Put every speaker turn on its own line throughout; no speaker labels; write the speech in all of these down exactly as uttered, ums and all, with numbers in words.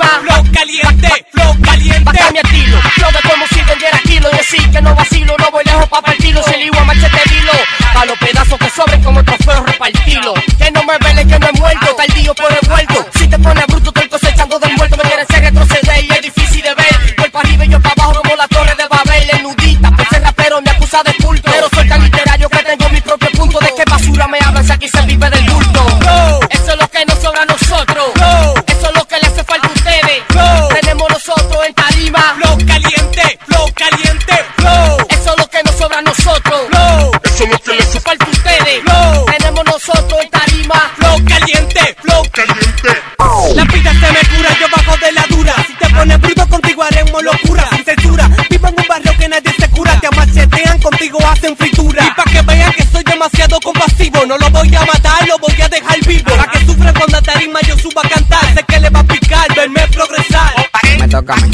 tarima. Flow caliente, flow caliente. Baja mi estilo, flow de como si vendiera kilo. Y así que no vacilo, no voy lejos pa' partirlo. Si ligo a machete hilo, pa' los pedazos que sobren como trofeos repartilo. Que no me vele que no he muerto, tardío por envuelto. Si te pones bruto, estoy cosechando del muerto. Me quieres hacer retroceder y es difícil de ver. Voy pa' arriba y yo pa' abajo como la torre de Babel. El nudista, por ser rapero me acusa de culto. Pero soy tan literario que tengo mi propio punto. De qué basura me hablan si aquí se vive del bulto. No, eso es lo que nos sobra a nosotros. No, eso es lo que le hace falta a ustedes. No, tenemos nosotros en tarima. Flow caliente, flow caliente, flow. Eso es lo que nos sobra a nosotros. No, eso es lo que le hace falta a ustedes. No, tenemos nosotros en tarima. Flow caliente, flow caliente. La vida se me cura, yo bajo de la dura. Si te pones bruto contigo haremos locura. Sin censura, vivo en un barrio que nadie se cura. Te amachetean, contigo hacen fritura. Y pa' que vean que soy demasiado compasivo, no lo voy a matar, lo voy a dejar vivo. Pa' que sufran cuando a tarima yo suba a cantar. Sé que le va a picar, verme progresar.
Me toca a mí.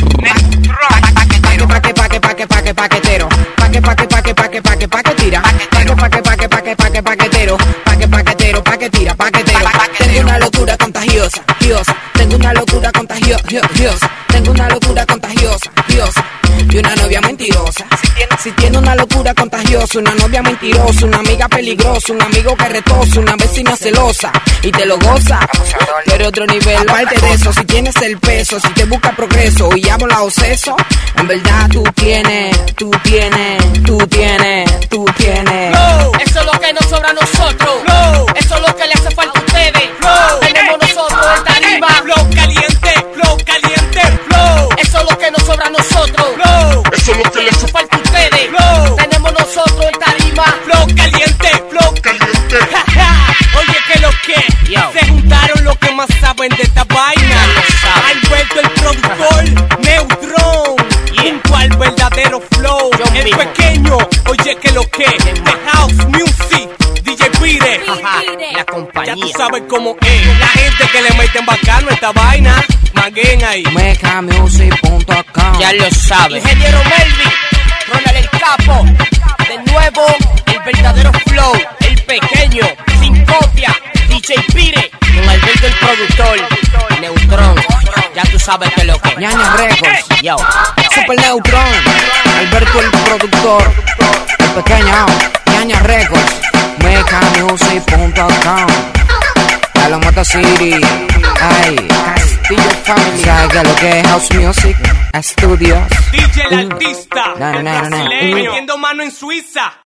Pa' que, pa' que, pa' que, pa' que, paquetero. Pa' que, pa' que, pa' que, pa' que, pa' que, pa' que tira. Pa' que, pa' que, pa' que, pa' que, pa' que, paquetero. Pa' que, paquetero, pa' que tira, paquetero. Tengo una locura contagiosa, giosa. Tengo una locura contagiosa. Tengo una locura contagiosa, giosa. Y una novia mentirosa. Si tiene, si tiene una locura contagiosa, una novia mentirosa, una amiga peligrosa, un amigo que retosa, una vecina celosa y te lo goza. Pero otro nivel, aparte de eso, si tienes el peso, si te busca progreso y amo la obseso, en verdad tú tienes, tú tienes, tú tienes, tú tienes.
No, eso es lo que nos sobra a nosotros. No, eso es lo que le hace falta a ustedes. No, tenemos nosotros en tarima. Flow caliente, flow caliente, flow. Eso es lo que nos sobra a nosotros. No, eso es lo que le hace falta a ustedes. No, tenemos nosotros en tarima. Flow caliente, flow caliente. Oye, que lo que Yo. Se juntaron los que más saben de esta vaina. Alberto el productor, Neutron, yeah. Junto al verdadero flow, Yo el mismo. Pequeño. Oye, que lo que The House Music, D J Pire,
La compañía.
ya tú sabes cómo es. La gente que le meten bacano a esta vaina, maguen ahí.
meca music punto com.
Ya lo sabes. Ingeniero Melvin, Ronald el Capo. De nuevo, el verdadero flow, el pequeño, sin copia, D J Pire, con Alberto el productor, Neutron, ya tú sabes que lo que
Ñaña Records,
yo,
Super Neutron, Alberto el productor, el pequeño, Ñaña Records, meca music punto com. A la Mota City, ay, Castillo Family, ¿sabes qué es lo que es House Music? Estudios.
D J el artista,
No, no,
el
no, no, no.
brasileño, metiendo mano en Suiza.